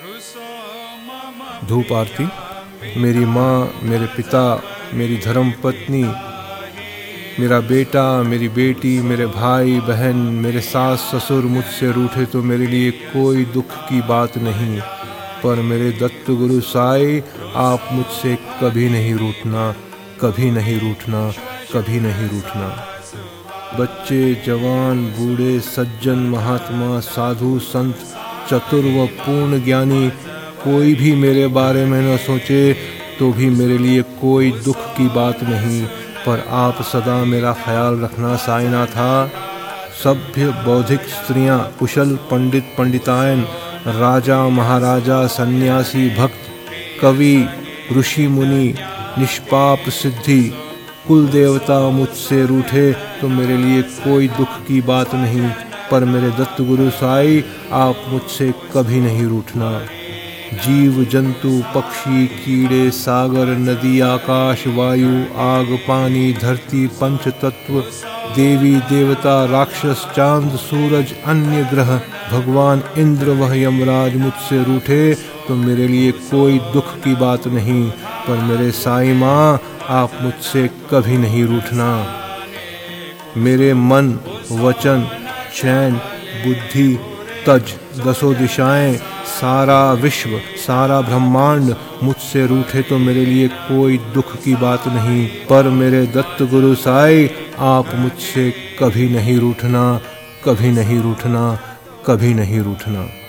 धूप आरती। मेरी माँ, मेरे पिता, मेरी धर्म पत्नी, मेरा बेटा, मेरी बेटी, मेरे भाई बहन, मेरे सास ससुर मुझसे रूठे तो मेरे लिए कोई दुख की बात नहीं, पर मेरे दत्त गुरु साईं आप मुझसे कभी नहीं रूठना, कभी नहीं रूठना, कभी नहीं रूठना। बच्चे, जवान, बूढ़े, सज्जन, महात्मा, साधु, संत, चतुर व पूर्ण ज्ञानी कोई भी मेरे बारे में न सोचे तो भी मेरे लिए कोई दुख की बात नहीं, पर आप सदा मेरा ख्याल रखना साईनाथा। सभ्य बौद्धिक स्त्रियां, कुशल पंडित पंडितायन, राजा महाराजा, सन्यासी, भक्त, कवि, ऋषि मुनि, निष्पाप सिद्धि, कुल देवता मुझसे रूठे तो मेरे लिए कोई दुख की बात नहीं, पर मेरे दत्त गुरु साईं आप मुझसे कभी नहीं रूठना। जीव जंतु, पक्षी, कीड़े, सागर, नदी, आकाश, वायु, आग, पानी, धरती, पंच तत्व, देवी देवता, राक्षस, चांद, सूरज, अन्य ग्रह, भगवान इंद्र व यमराज मुझसे रूठे तो मेरे लिए कोई दुख की बात नहीं, पर मेरे साईं माँ आप मुझसे कभी नहीं रूठना। मेरे मन, वचन, चैन, बुद्धि, तज, दसों दिशाएं, सारा विश्व, सारा ब्रह्मांड मुझसे रूठे तो मेरे लिए कोई दुख की बात नहीं, पर मेरे दत्त गुरु साईं आप मुझसे कभी नहीं रूठना, कभी नहीं रूठना, कभी नहीं रूठना।